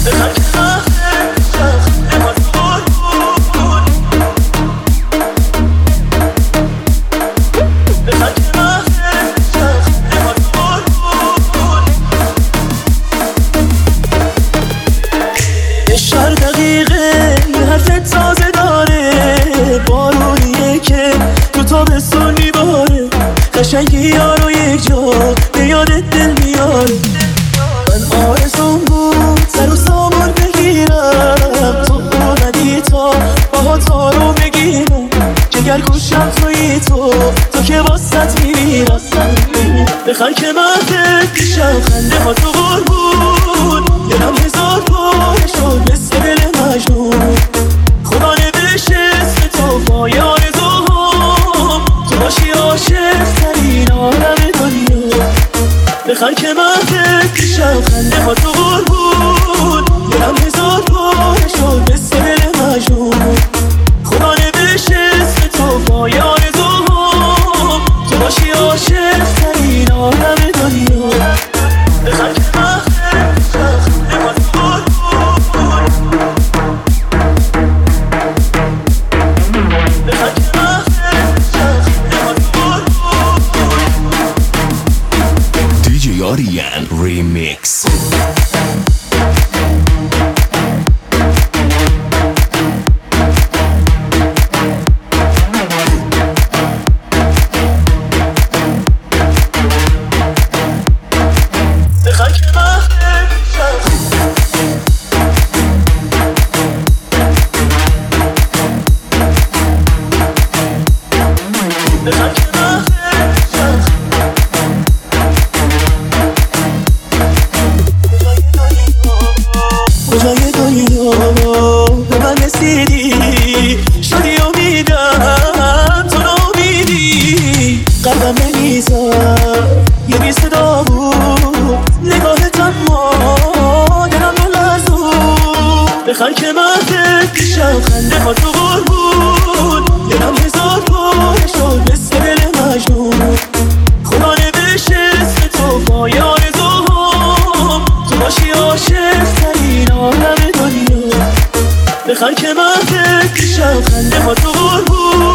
قشنگی یارو یک جا به یادت دل میاد. من آرزوم بود سر و سامان بگیرم، تو اومدی تا باها تا رو بگیرم. جگر گوشم توی تو که واسط میمیرم. بخر که مهدت پیشم خنده ها تو قربون، دلم هزار پاره شد مثل دل مجنون. خدا نوشته اسم تو پای آرزوهام، تو باشی عاشق ترین عالم دنیا. بخر که مهدت پیشم خنده ها تو قربون، دلم هزار پاره شد مثل دل مجنون. خدا نوشته اسم تو پای آرزوهام، تو باشی عاشق ترین عالم دنیا. بخر که مهدت پیشم خنده ها تو قربون، بخر که مهدت پیشم خنده ها تو قربون. DJ Orian Remix. کجای دنیا به من رسیدی، شدی امیدم تو نامیدی. قلبم نمیزد یه بی صدا بود، نگاهت اما دلم نلرزون. بخر که مهدت پیشم خنده ها تو قربون، دلم هزار پاره شد مثل دل مجنون. خدا نوشته اسم تو پای آرزوهام، تو باشی عاشق ترین عالم دنیا. بخر که مهدت پیشم خنده ها تو قربون،